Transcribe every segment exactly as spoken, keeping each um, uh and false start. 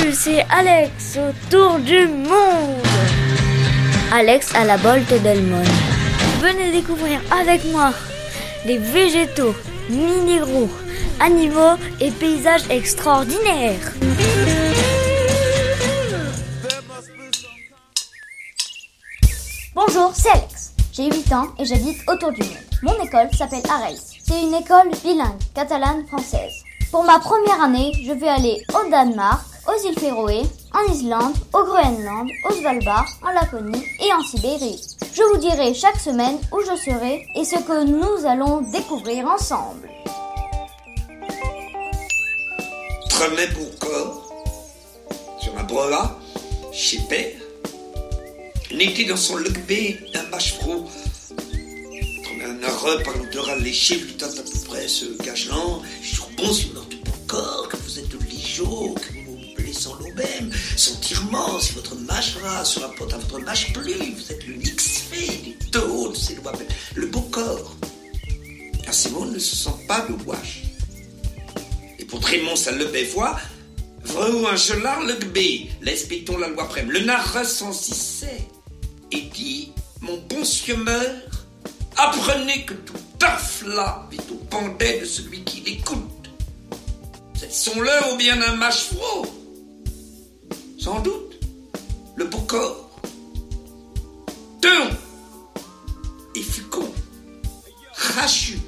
Salut, c'est Alex autour du monde. Alex à la Bolte del Monde. Venez découvrir avec moi les végétaux, minéraux, animaux et paysages extraordinaires. Bonjour, c'est Alex. J'ai huit ans et j'habite autour du monde. Mon école s'appelle Areis. C'est une école bilingue, catalane-française. Pour ma première année, je vais aller au Danemark, aux îles Féroé, en Islande, au Groenland, au Svalbard, en Laponie et en Sibérie. Je vous dirai chaque semaine où je serai et ce que nous allons découvrir ensemble. Tremé pour corps, sur ma broa, chez Père, n'était dans son lugbe un mâche-fro. Un heureux par l'odeur alléchée, lutant à peu près ce gagelant, sur bon sur notre corps, que vous êtes ligeau, que vous vous blessant l'obème, sentirement, si votre mâchera se rapporte à votre mâche plus, vous êtes l'unique fait du taux de ces lois, le beau corps. Car ces mots ne se sentent pas de wash. Et pour Trémont, ça le bévoit, vrou un gelar le gbé, l'espétons la loi prème, le nar ressensissait, et dit, mon bon sieur meurt, apprenez que tout taf là est au pendet de celui qui l'écoute. C'est son-le ou bien un mâche-fro. Sans doute, le beau corps. Théon et Fucon, rachu.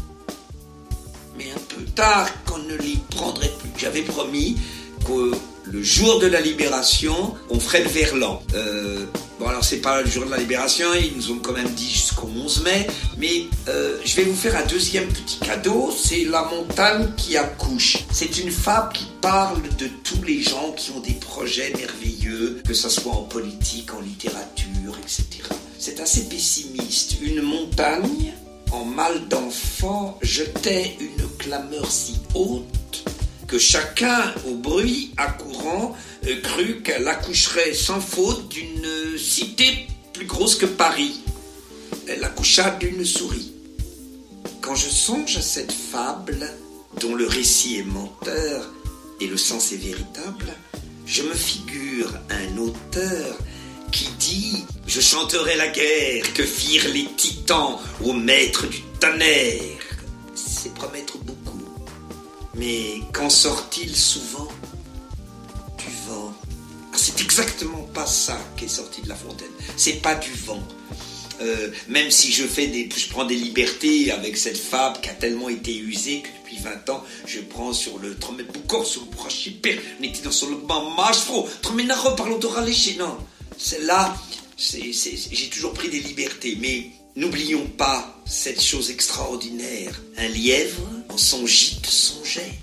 Mais un peu tard qu'on ne l'y prendrait plus. J'avais promis que le jour de la libération, on ferait le verlan. Euh, bon alors c'est pas le jour de la libération, ils nous ont quand même dit jusqu'au onze mai, mais euh, je vais vous faire un deuxième petit cadeau, c'est La montagne qui accouche. C'est une fable qui parle de tous les gens qui ont des projets merveilleux, que ce soit en politique, en littérature, et cetera. C'est assez pessimiste. Une montagne, en mal d'enfant, jetait une clameur si haute que chacun, au bruit accourant, euh, crut qu'elle accoucherait sans faute d'une euh, cité plus grosse que Paris. Elle accoucha d'une souris. Quand je songe à cette fable, dont le récit est menteur et le sens est véritable, je me figure un auteur qui dit « Je chanterai la guerre que firent les titans aux maîtres du tonnerre ». C'est promettre beaucoup. Mais qu'en sort-il souvent? Du vent. Ah, c'est exactement pas ça qui est sorti de La Fontaine. C'est pas du vent. Euh, même si je fais des, je prends des libertés avec cette fable qui a tellement été usée que depuis vingt ans, je prends sur le Tremé Boucor, sur le Brochet Père, on était dans son logement mâche-fro, Tremé Naro par l'odeur alléchée. Non, celle-là, c'est, c'est, j'ai toujours pris des libertés, mais n'oublions pas cette chose extraordinaire. Un lièvre, en son gîte, songeait.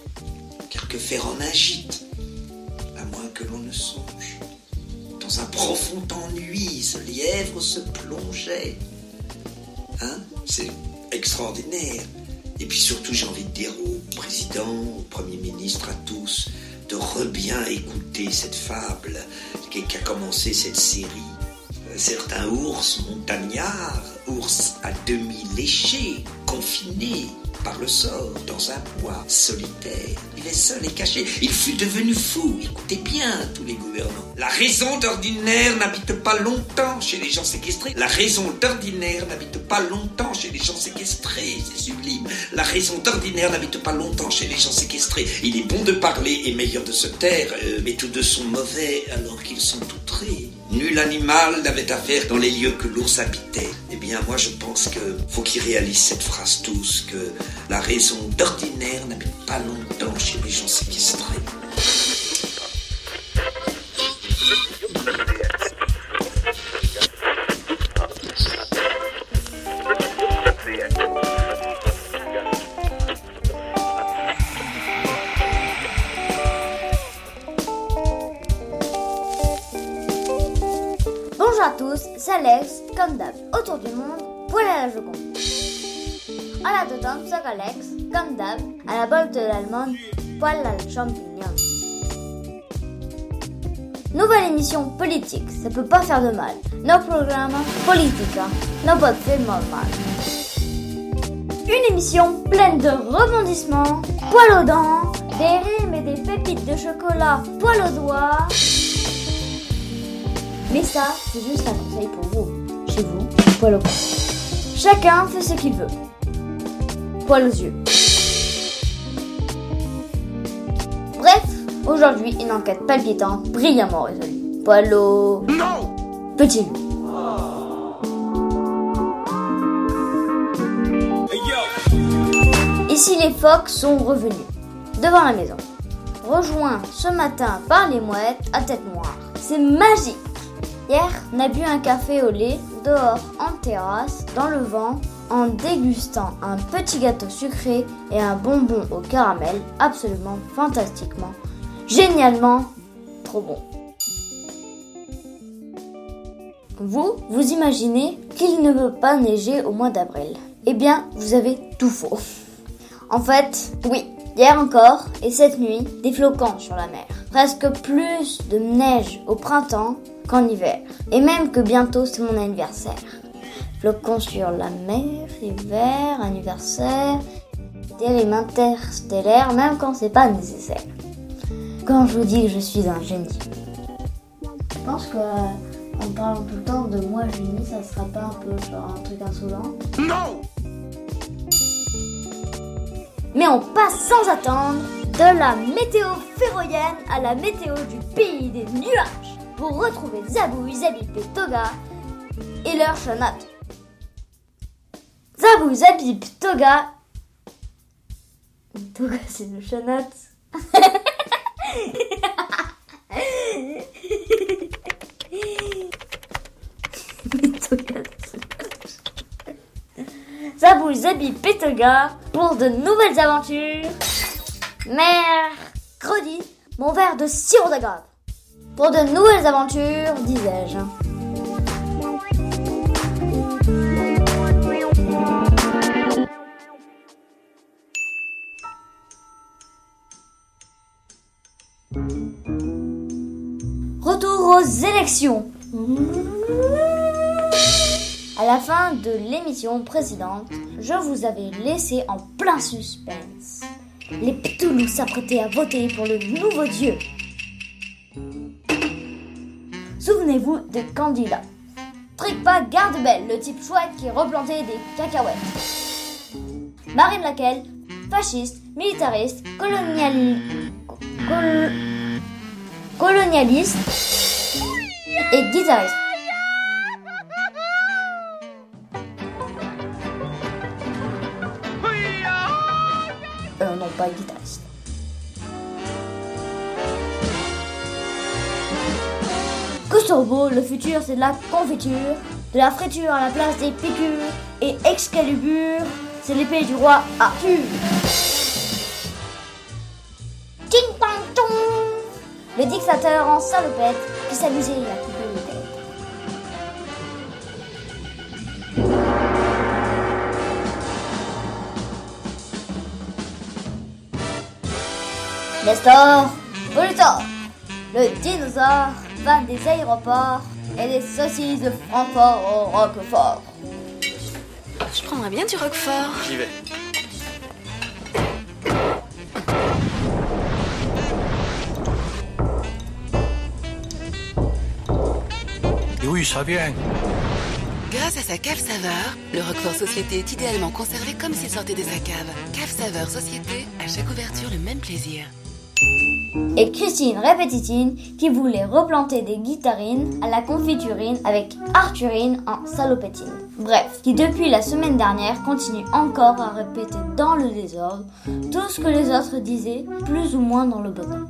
Car que faire en un gîte, à moins que l'on ne songe. Dans un profond ennui, ce lièvre se plongeait. Hein? C'est extraordinaire. Et puis surtout, j'ai envie de dire au président, au Premier ministre, à tous, de re-bien écouter cette fable qui a commencé cette série. Certains ours montagnards, ours à demi léchés, confinés par le sort dans un bois solitaire. Il est seul et caché. Il fut devenu fou. Écoutez bien, tous les gouvernants. La raison d'ordinaire n'habite pas longtemps chez les gens séquestrés. La raison d'ordinaire n'habite pas longtemps chez les gens séquestrés. C'est sublime. La raison d'ordinaire n'habite pas longtemps chez les gens séquestrés. Il est bon de parler et meilleur de se taire, euh, mais tous deux sont mauvais alors qu'ils sont outrés. Nul animal n'avait affaire dans les lieux que l'ours habitait. Eh bien, moi, je pense que faut qu'ils réalisent cette phrase tous, que la raison d'ordinaire n'habite pas longtemps chez les gens séquestrés. Bonjour à tous, c'est Alex, comme d'hab, autour du monde, pour la Joconde. À la totem, c'est Alex, comme d'hab, à la Bolte del Monde, pour la champignon. Nouvelle émission politique, ça peut pas faire de mal. No programme politique, no pot faire mal. Une émission pleine de rebondissements, poil aux dents des rimes et des pépites de chocolat poil aux doigts. Mais ça, c'est juste un conseil pour vous. Chez vous, poil aux doigts. Chacun fait ce qu'il veut. Poil aux yeux. Bref, aujourd'hui, une enquête palpitante, brillamment résolue. Poil au... Non! Petit loup. Ici, les phoques sont revenus devant la maison, rejoints ce matin par les mouettes à tête noire. C'est magique! Hier, on a bu un café au lait, dehors, en terrasse, dans le vent, en dégustant un petit gâteau sucré et un bonbon au caramel absolument fantastiquement, génialement trop bon. Vous, vous imaginez qu'il ne veut pas neiger au mois d'avril. Eh bien, vous avez tout faux. En fait, oui, hier encore et cette nuit, des flocons sur la mer. Presque plus de neige au printemps qu'en hiver. Et même que bientôt c'est mon anniversaire. Flocons sur la mer, hiver, anniversaire, des rimes interstellaires, même quand c'est pas nécessaire. Quand je vous dis que je suis un génie. Je pense que en parlant tout le temps de moi génie, ça sera pas un peu genre un truc insolent? Non! Mais on passe sans attendre de la météo féroïenne à la météo du pays des nuages pour retrouver Zabouille, Zabip et Toga et leur chanat. Zabouille, Zabip, Toga. Toga, c'est le chanat. Zabouille, Zabip et Toga pour de nouvelles aventures. Mercredi, mon verre de sirop d'agave. Pour de nouvelles aventures, disais-je. Retour aux élections. À la fin de l'émission précédente, je vous avais laissé en plein suspense. Les Ptoulous s'apprêtaient à voter pour le nouveau dieu. Souvenez-vous des candidats. Tricpa Gardebelle, le type chouette qui replantait des cacahuètes. Marine Laquelle, fasciste, militariste, colonial... col... colonialiste et guitariste. Euh, non, pas guitariste. Costurbo, le futur c'est de la confiture, de la friture à la place des piqûres, et Excalibur, c'est l'épée du roi Arthur. Ting pang tong, le dictateur en salopette qui s'amusait à couper les têtes. Nestor, Volutor, le dinosaure, fan des aéroports et des saucisses de Francfort au Roquefort. Je prendrais bien du Roquefort. J'y vais. Oui, ça vient. Grâce à sa cave saveur, le Roquefort Société est idéalement conservé comme s'il sortait de sa cave. Cave saveur Société, à chaque ouverture le même plaisir. Et Christine Répétitine qui voulait replanter des guitarines à la confiturine avec Arthurine en salopétine. Bref, qui depuis la semaine dernière continue encore à répéter dans le désordre tout ce que les autres disaient plus ou moins dans le bon ordre.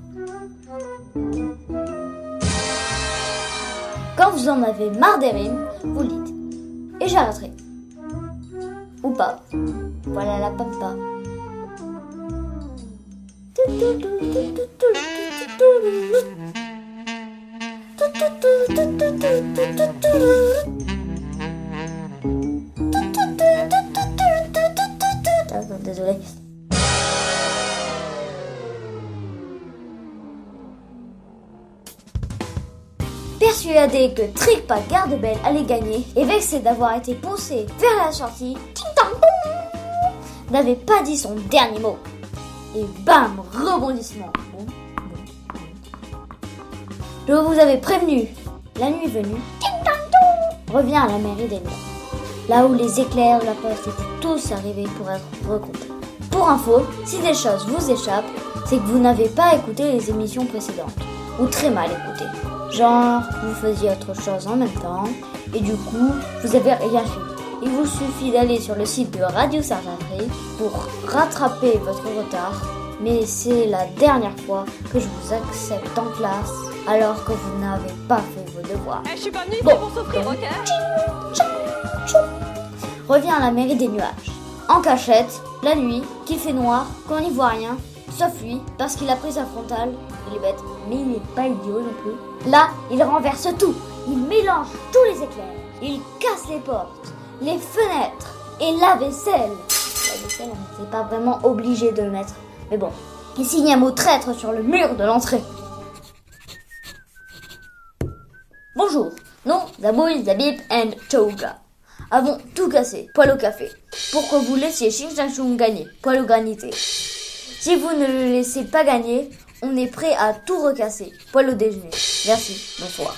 Quand vous en avez marre des rimes, vous le dites. Et j'arrêterai. Ou pas. Voilà la papa. Désolé. Persuadé que Tricpa Gardebelle allait gagner et vexé d'avoir été poussé vers la sortie, ting tang boum, n'avait pas dit son dernier mot. et bam, rebondissement. Bon, bon, bon. Je vous avais prévenu. La nuit venue, revient à la mairie des Nuages, là où les éclairs de la poste étaient tous arrivés pour être recomptés. Pour info, si des choses vous échappent, c'est que vous n'avez pas écouté les émissions précédentes, ou très mal écouté. Genre, vous faisiez autre chose en même temps, et du coup, vous avez rien fini. Il vous suffit d'aller sur le site de Radio Sargentry pour rattraper votre retard, mais c'est la dernière fois que je vous accepte en classe alors que vous n'avez pas fait vos devoirs. Eh, je suis pas venue Bon, pour souffrir, donc, ok? tching, tching, tching. Revient à la mairie des Nuages. En cachette, la nuit, qu'il fait noir, qu'on n'y voit rien, sauf lui, parce qu'il a pris sa frontale. Il est bête, mais il n'est pas idiot non plus. Là, il renverse tout. Il mélange tous les éclairs. Il casse les portes, les fenêtres et la vaisselle. La vaisselle, on n'était pas vraiment obligé de le mettre. Mais bon, il signe un mot traître sur le mur de l'entrée. Bonjour, nous, Zabouille, Zabib and Chouga, avons tout cassé, poil au café, pour que vous laissiez Ching Chang Chung gagner, poil au granité. Si vous ne le laissez pas gagner, on est prêt à tout recasser, poil au déjeuner. Merci, bonsoir.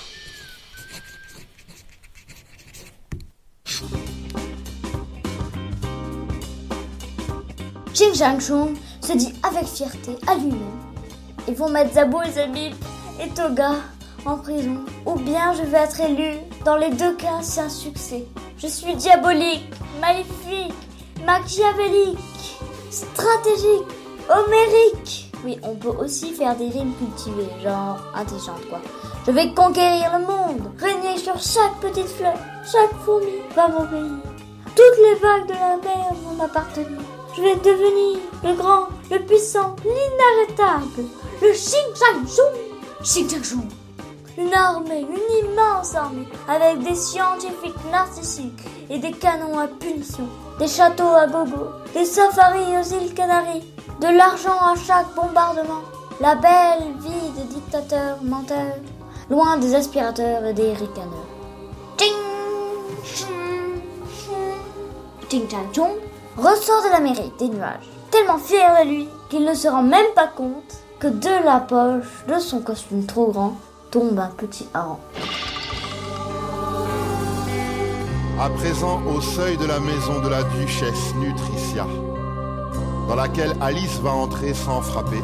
Ching Chang Chung se dit avec fierté à lui-même. Ils vont mettre Zabouille, Zabib et Toga en prison, ou bien je vais être élu. Dans les deux cas, c'est un succès. Je suis diabolique, maléfique, machiavélique, stratégique, homérique. Oui, on peut aussi faire des rimes cultivées, genre intelligentes quoi. Je vais conquérir le monde, régner sur chaque petite fleur, chaque fourmi va m'obéir. Toutes les vagues de la mer vont m'appartenir. Je vais devenir le grand, le puissant, l'inarrêtable, le Ching Chang Chung. Ching Chang Chung. Une armée, une immense armée, avec des scientifiques narcissiques et des canons à punition, des châteaux à gogo, des safaris aux îles Canaries, de l'argent à chaque bombardement, la belle vie des dictateurs menteurs, loin des aspirateurs et des ricaneurs. Ching Chang Chung. Ching Chang Chung ressort de la mairie des Nuages, tellement fier de lui qu'il ne se rend même pas compte que de la poche de son costume trop grand tombe un petit hareng. À présent, au seuil de la maison de la duchesse Nutricia, dans laquelle Alice va entrer sans frapper,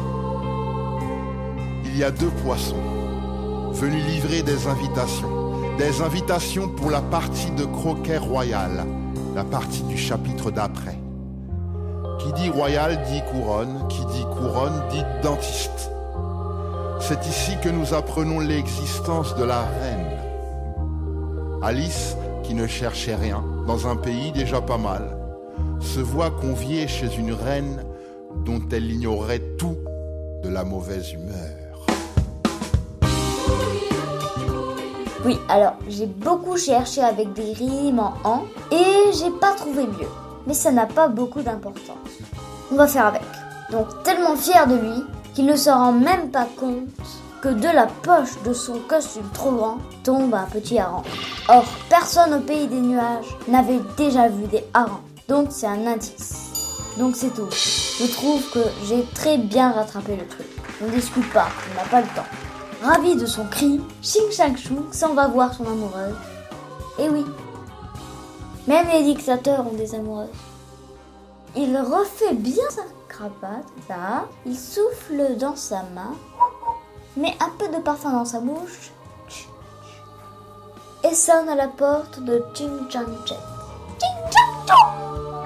il y a deux poissons venus livrer des invitations. Des invitations pour la partie de croquet royal, la partie du chapitre d'après. Qui dit royal dit couronne, qui dit couronne dit dentiste. C'est ici que nous apprenons l'existence de la reine. Alice, qui ne cherchait rien, dans un pays déjà pas mal, se voit conviée chez une reine dont elle ignorait tout de la mauvaise humeur. Oui, alors, j'ai beaucoup cherché avec des rimes en « en » et j'ai pas trouvé mieux. Mais ça n'a pas beaucoup d'importance. On va faire avec. Donc, tellement fier de lui qu'il ne se rend même pas compte que de la poche de son costume trop grand tombe un petit hareng. Or, personne au pays des nuages n'avait déjà vu des harengs. Donc, c'est un indice. Donc, c'est tout. Je trouve que j'ai très bien rattrapé le truc. On ne discute pas, on n'a pas le temps. Ravi de son cri, Ching Chang Chung s'en va voir son amoureuse. Et oui, même les dictateurs ont des amoureuses. Il refait bien sa cravate, là. Il souffle dans sa main, met un peu de parfum dans sa bouche, et sonne à la porte de Ching Chang Chen. Ching Chang Chung.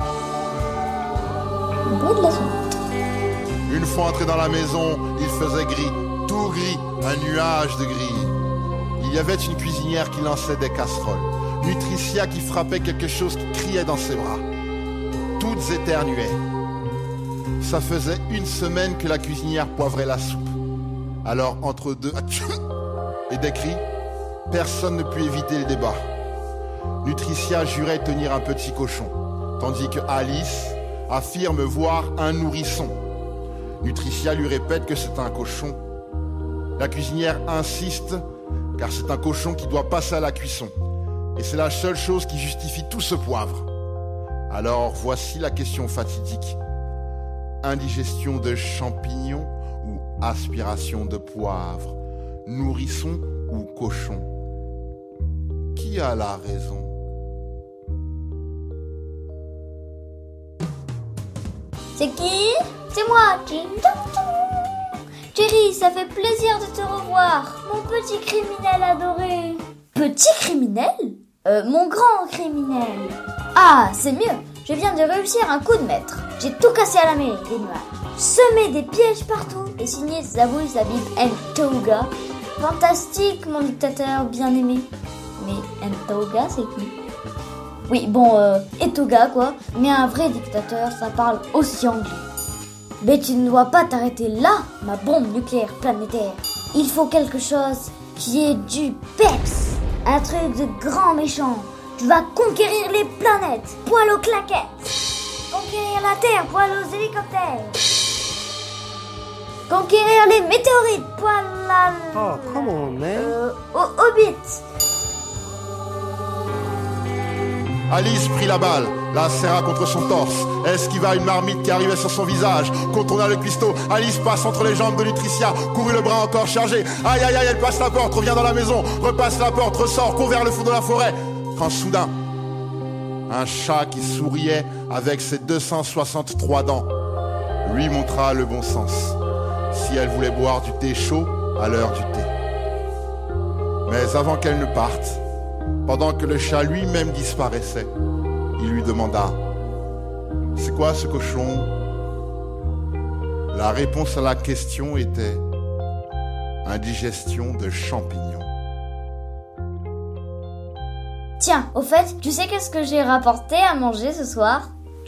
Le bruit de la sonnette. Une fois entré dans la maison, il faisait gris, tout gris, un nuage de gris. Il y avait une cuisinière qui lançait des casseroles, Nutricia qui frappait quelque chose qui criait dans ses bras. Toutes éternuaient. Ça faisait une semaine que la cuisinière poivrait la soupe. Alors, entre deux et des cris, personne ne put éviter le débat. Nutricia jurait tenir un petit cochon, tandis que Alice affirme voir un nourrisson. Nutricia lui répète que c'est un cochon. La cuisinière insiste, car c'est un cochon qui doit passer à la cuisson. Et c'est la seule chose qui justifie tout ce poivre. Alors, voici la question fatidique. indigestion de champignons ou aspiration de poivre, nourrisson ou cochon? Qui a la raison? C'est qui? C'est moi, Jin. Jerry, ça fait plaisir de te revoir, mon petit criminel adoré. Petit criminel? Euh, mon grand criminel. Ah, c'est mieux. Je viens de réussir un coup de maître. J'ai tout cassé à la mairie des nuages. Semé des pièges partout. Et signé Zabul Zabib N'Toga. Fantastique, mon dictateur bien-aimé. Mais N'Toga, c'est qui? Oui, bon, euh, Etoga, quoi. Mais un vrai dictateur, ça parle aussi anglais. Mais tu ne dois pas t'arrêter là, ma bombe nucléaire planétaire. Il faut quelque chose qui ait du peps. Un truc de grand méchant. Tu vas conquérir les planètes, poil aux claquettes. Conquérir la Terre, poil aux hélicoptères. Conquérir les météorites, poil à... Oh, come on, man. Euh, au Hobbit. Alice prit la balle, la serra contre son torse, esquiva une marmite qui arrivait sur son visage, contourna le cuistot. Alice passe entre les jambes de Nutricia, courut le bras encore chargé. Aïe aïe aïe, elle passe la porte, revient dans la maison, repasse la porte, ressort, court vers le fond de la forêt. Quand soudain, un chat qui souriait avec ses deux cent soixante-trois dents lui montra le bon sens. Si elle voulait boire du thé chaud à l'heure du thé. Mais avant qu'elle ne parte, pendant que le chat lui-même disparaissait, il lui demanda « C'est quoi ce cochon ?» La réponse à la question était « Indigestion de champignons ». Tiens, au fait, tu sais qu'est-ce que j'ai rapporté à manger ce soir?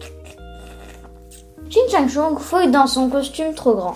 Jin Changchung fouille dans son costume trop grand.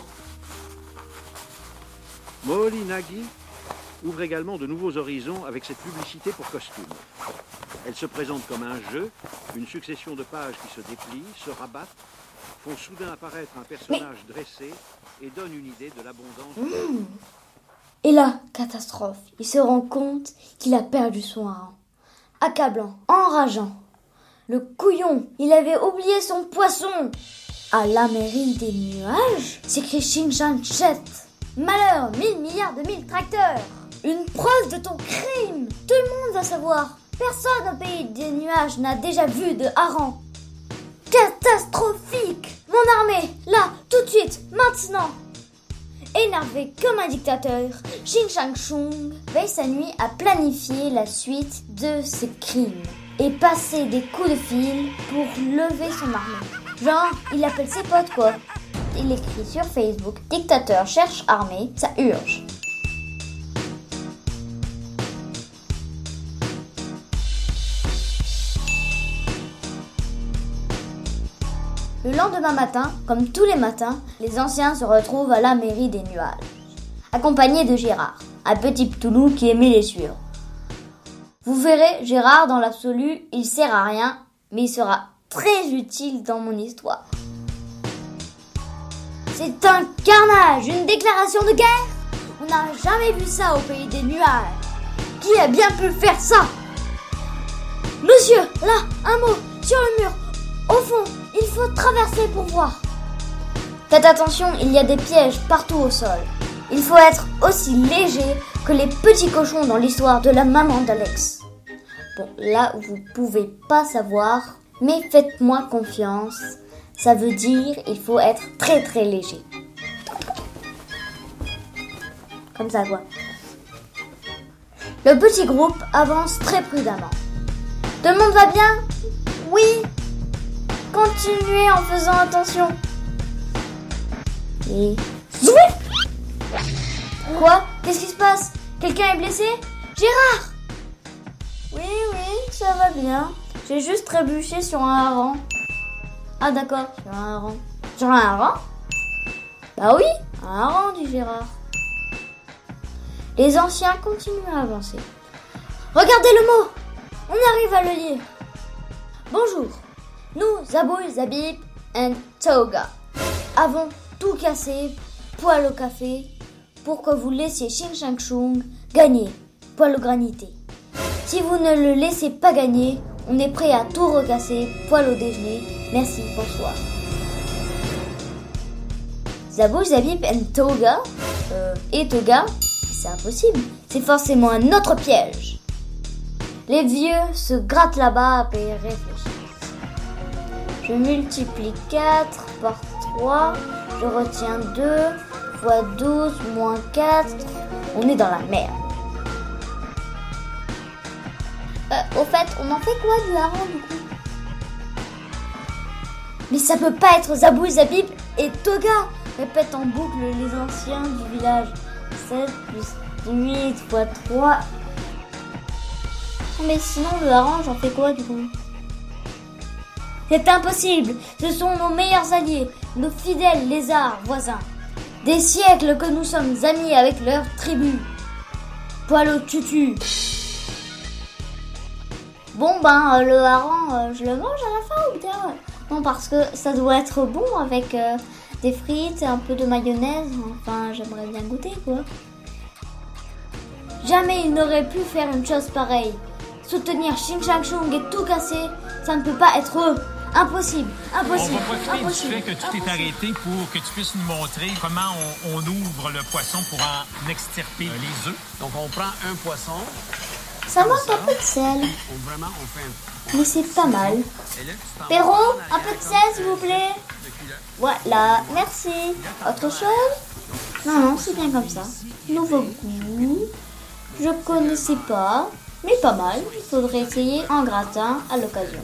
Moholy Nagy ouvre également de nouveaux horizons avec cette publicité pour costumes. Elle se présente comme un jeu, une succession de pages qui se déplient, se rabattent, font soudain apparaître un personnage Mais... dressé et donnent une idée de l'abondance. Mmh. Et là, catastrophe, il se rend compte qu'il a perdu son hareng. Accablant, enrageant. Le couillon, il avait oublié son poisson. À la mairie des nuages, s'écrie Xingqiangchet. Malheur, mille milliards de mille tracteurs. Une preuve de ton crime. Tout le monde va savoir. Personne au pays des nuages n'a déjà vu de hareng. Catastrophique. Mon armée, là, tout de suite, maintenant. Énervé comme un dictateur, Jin Changchung veille sa nuit à planifier la suite de ses crimes et passer des coups de fil pour lever son armée. Genre, il appelle ses potes quoi. Il écrit sur Facebook « Dictateur cherche armée, ça urge ». Le lendemain matin, comme tous les matins, les anciens se retrouvent à la mairie des nuages, accompagnés de Gérard, un petit ptoulou qui aimait les suivre. Vous verrez, Gérard, dans l'absolu, il sert à rien, mais il sera très utile dans mon histoire. C'est un carnage, une déclaration de guerre. On n'a jamais vu ça au pays des nuages. Qui a bien pu faire ça? Monsieur, là, un mot, sur le mur, au fond. Il faut traverser pour voir. Faites attention, il y a des pièges partout au sol. Il faut être aussi léger que les petits cochons dans l'histoire de la maman d'Alex. Bon, là, vous pouvez pas savoir, mais faites-moi confiance. Ça veut dire il faut être très très léger. Comme ça, quoi. Le petit groupe avance très prudemment. Tout le monde va bien? Oui. Continuez en faisant attention. Et... Zouif! Quoi? Qu'est-ce qui se passe? Quelqu'un est blessé? Gérard! Oui, oui, ça va bien. J'ai juste trébuché sur un hareng. Ah d'accord, sur un hareng. Sur un hareng? Bah oui, un hareng, dit Gérard. Les anciens continuent à avancer. Regardez le mot! On arrive à le lire. Bonjour. Nous, Zabul Zabib N'Toga, avons tout cassé, poil au café, pour que vous laissiez Jin Changchung gagner, poil au granité. Si vous ne le laissez pas gagner, on est prêt à tout recasser, poil au déjeuner. Merci, bonsoir. Zabou, Zabib et Toga, euh, et Toga, c'est impossible, c'est forcément un autre piège. Les vieux se grattent la barbe et réfléchissent. Je multiplie quatre par trois, je retiens deux, fois douze, moins quatre, on est dans la merde. Euh, au fait, on en fait quoi du hareng du coup? Mais ça peut pas être Zabou, Zabib et Toga, répètent en boucle les anciens du village. sept plus huit fois trois. Mais sinon, le hareng, j'en fais quoi du coup? C'est impossible, ce sont nos meilleurs alliés, nos fidèles lézards voisins. Des siècles que nous sommes amis avec leur tribu. Poil au tutu. Bon ben, euh, le hareng, euh, je le mange à la fin ou bien? Non, parce que ça doit être bon avec euh, des frites et un peu de mayonnaise. Enfin, j'aimerais bien goûter quoi. Jamais il n'aurait pu faire une chose pareille. Soutenir Ching Chang Chung et tout casser, ça ne peut pas être eux. Impossible, impossible, on va profiter impossible. du fait que tout impossible. est arrêté pour que tu puisses nous montrer comment on, on ouvre le poisson pour en extirper les œufs. Donc on prend un poisson. Ça manque un peu de sel, On, vraiment, on fait un... mais c'est pas mal. Et là, tu t'en Perron, vas en un peu arrière de comme sel ça, s'il vous plaît. depuis là. Voilà, merci. Autre chose? Non, non, c'est bien comme ça. Nouveau goût. Je connaissais pas, mais pas mal. Il faudrait essayer en gratin à l'occasion.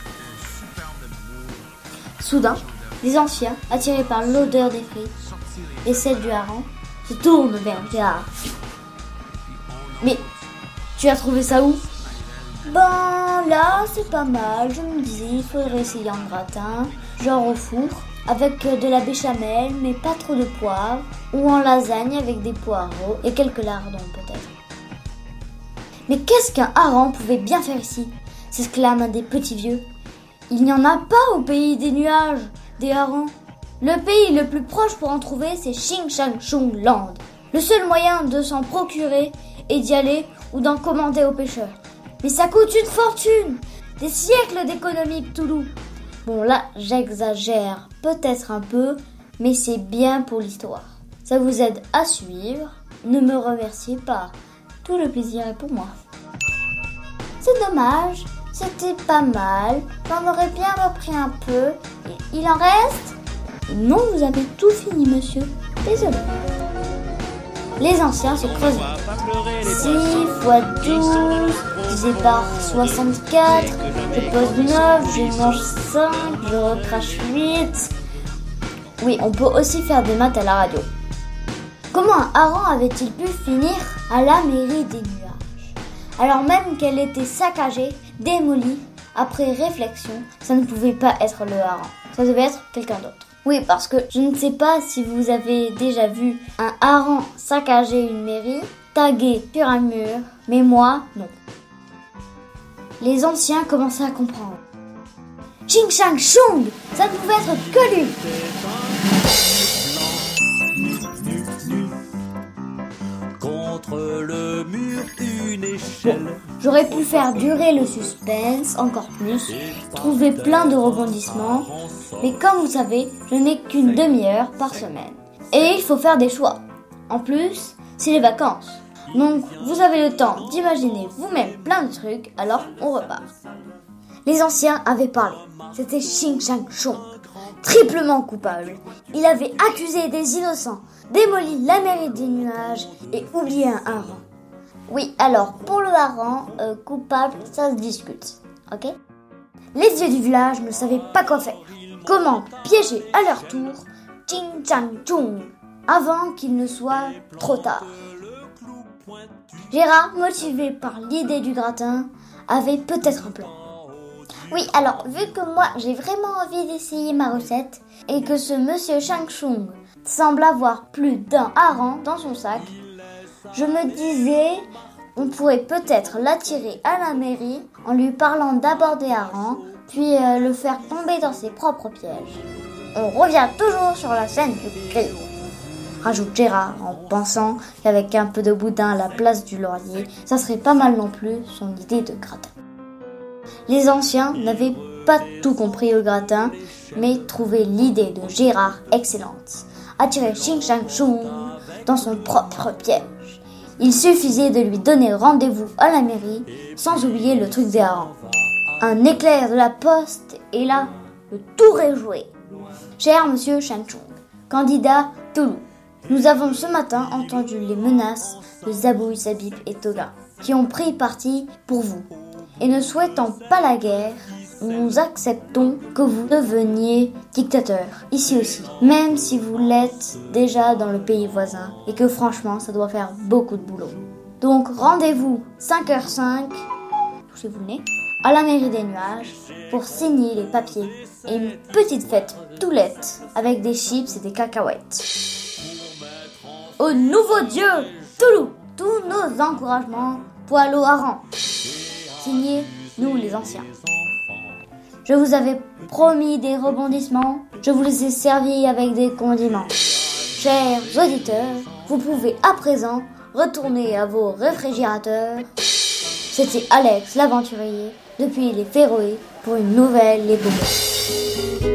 Soudain, les anciens, attirés par l'odeur des frites et celle du hareng, se tournent vers Gérard. Mais tu as trouvé ça où? Ben là, c'est pas mal. Je me disais, il faudrait essayer en gratin, genre au four, avec de la béchamel, mais pas trop de poivre, ou en lasagne avec des poireaux et quelques lardons peut-être. Mais qu'est-ce qu'un hareng pouvait bien faire ici? S'exclame un des petits vieux. Il n'y en a pas au pays des nuages, des harengs. Le pays le plus proche pour en trouver, c'est Ching Chang Chung Land. Le seul moyen de s'en procurer est d'y aller ou d'en commander aux pêcheurs. Mais ça coûte une fortune! Des siècles d'économie Cthulhu. Bon là, j'exagère peut-être un peu, mais c'est bien pour l'histoire. Ça vous aide à suivre. Ne me remerciez pas. Tout le plaisir est pour moi. C'est dommage. C'était pas mal, j'en aurais bien repris un peu. Et il en reste? Non, vous avez tout fini, monsieur. Désolé. Les anciens se creusent. six fois douze, divisé par soixante-quatre. Je pose neuf, je mange cinq, je recrache huit. Oui, on peut aussi faire des maths à la radio. Comment un hareng avait-il pu finir à la mairie des nuages? Alors même qu'elle était saccagée, démolie, après réflexion, ça ne pouvait pas être le hareng. Ça devait être quelqu'un d'autre. Oui, parce que je ne sais pas si vous avez déjà vu un hareng saccager une mairie, taguer sur un mur, mais moi, non. Les anciens commençaient à comprendre. Ching Chang Chung, ça ne pouvait être que lui. Contre le mur, une échelle. Bon, j'aurais pu faire durer le suspense encore plus, trouver plein de rebondissements, mais comme vous savez, je n'ai qu'une demi-heure par semaine. Et il faut faire des choix. En plus, c'est les vacances. Donc, vous avez le temps d'imaginer vous-même plein de trucs, alors on repart. Les anciens avaient parlé. C'était Ching Chang Chung, triplement coupable. Il avait accusé des innocents, démoli la mairie des nuages et oublié un hareng. Oui, alors, pour le hareng, euh, coupable, ça se discute, ok? Les vieux du village ne savaient pas quoi faire. Comment piéger à leur tour Ching Chang Chung avant qu'il ne soit trop tard. Gérard, motivé par l'idée du gratin, avait peut-être un plan. Oui, alors, vu que moi, j'ai vraiment envie d'essayer ma recette, et que ce monsieur Chang Chung semble avoir plus d'un hareng dans son sac, je me disais, on pourrait peut-être l'attirer à la mairie en lui parlant d'abord des harengs, puis euh, le faire tomber dans ses propres pièges. On revient toujours sur la scène du crime, rajoute Gérard en pensant qu'avec un peu de boudin à la place du laurier, ça serait pas mal non plus son idée de gratin. Les anciens n'avaient pas tout compris au gratin, mais trouvaient l'idée de Gérard excellente. attirer Ching Chang Chung dans son propre piège. Il suffisait de lui donner rendez-vous à la mairie, sans oublier le truc des harengs. Un éclair de la poste, et là, le tour est joué. Cher monsieur Chang Chung, candidat Toulou, nous avons ce matin entendu les menaces de Zabouï, Zabib et Toga, qui ont pris parti pour vous. Et ne souhaitant pas la guerre, nous acceptons que vous deveniez dictateur, ici aussi, même si vous l'êtes déjà dans le pays voisin, et que franchement, ça doit faire beaucoup de boulot. Donc rendez-vous cinq heures cinq, touchez-vous le nez, à la mairie des nuages, pour signer les papiers, et une petite fête toulette, avec des chips et des cacahuètes. Au nouveau dieu, Toulou, tous nos encouragements, poil au hareng. Signé, nous les anciens. Je vous avais promis des rebondissements, je vous les ai servis avec des condiments. Chers auditeurs, vous pouvez à présent retourner à vos réfrigérateurs. C'était Alex l'aventurier, depuis les Féroé, pour une nouvelle épopée.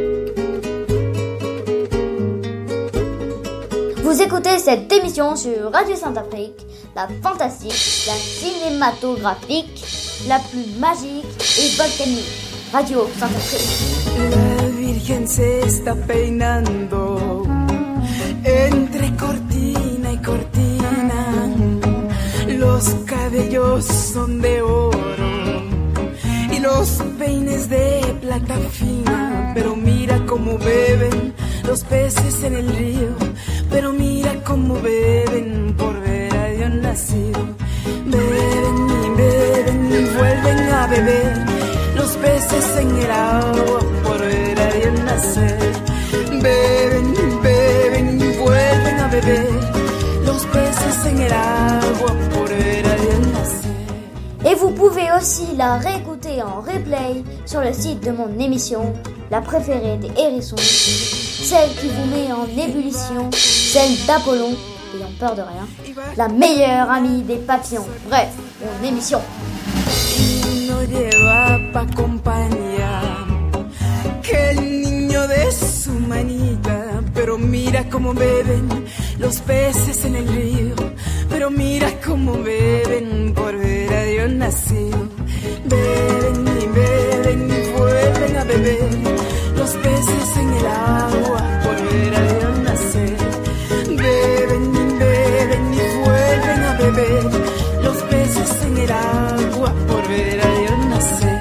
Vous écoutez cette émission sur Radio Sainte-Afrique, la fantastique, la cinématographique, la plus magique et volcanique. Radio Sainte-Afrique. La Virgen se está peinando entre cortina y cortina. Los cabellos son de oro y los peines de plata fina. Pero mira cómo beben los peces en el río. Pero mira cómo beben por ver a Dios nacido. Beben y beben y vuelven a beber los peces en el agua por ver a Dios nacer. Beben y beben y vuelven a beber los peces en el agua por ver a Dios nacer. Et vous pouvez aussi la réécouter en replay sur le site de mon émission, la préférée des hérissons, celle qui vous met en ébullition, celle d'Apollon, ayant peur de rien, la meilleure amie des papillons. Bref, mon émission. No lleva pa' compañía que el niño de su manita. Pero mira cómo beben los peces en el río. Pero mira cómo beben por ver a Dios nacido. Beben y beben y vuelven a beber los peces en el agua por ver a Dios nacer. Beben y beben y vuelven a beber los peces en el agua por ver a Dios nacer.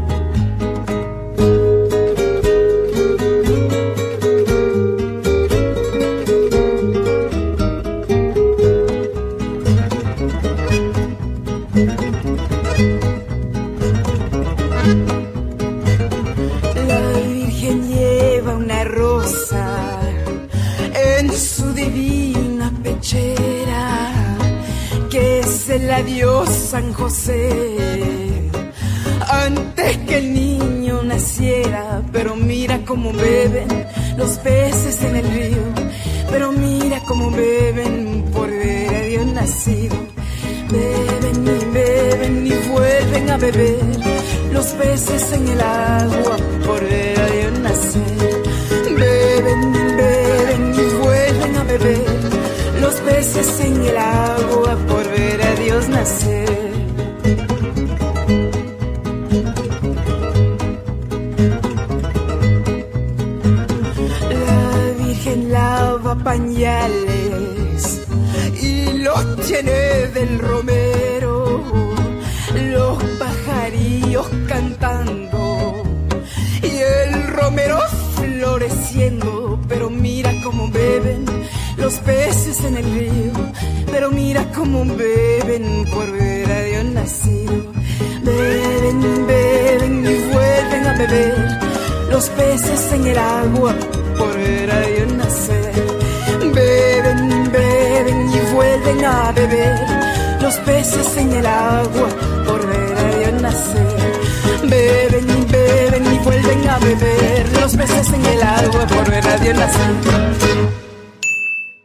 La Virgen lleva una rosa en su divina pechera, que se la dio San José antes que el niño naciera. Pero mira cómo beben los peces en el río. Pero mira cómo beben por ver a Dios nacido. Beben y beben y vuelven a beber los peces en el agua por ver a Dios nacer. Beben y beben y vuelven a beber los peces en el agua por ver a Dios nacer. La Virgen lava pañales y los tiene del romero, los pajarillos cantando y el romero floreciendo. Pero mira cómo beben los peces en el río. Pero mira cómo beben por ver a Dios nacido. Beben, beben y vuelven a beber los peces en el agua por ver a Dios nacer. Beben, beben y vuelven a beber los peces en el agua por ver a Dios nacer. Beben y beben y vuelven a beber los peces en el agua por ver a Dios nacer.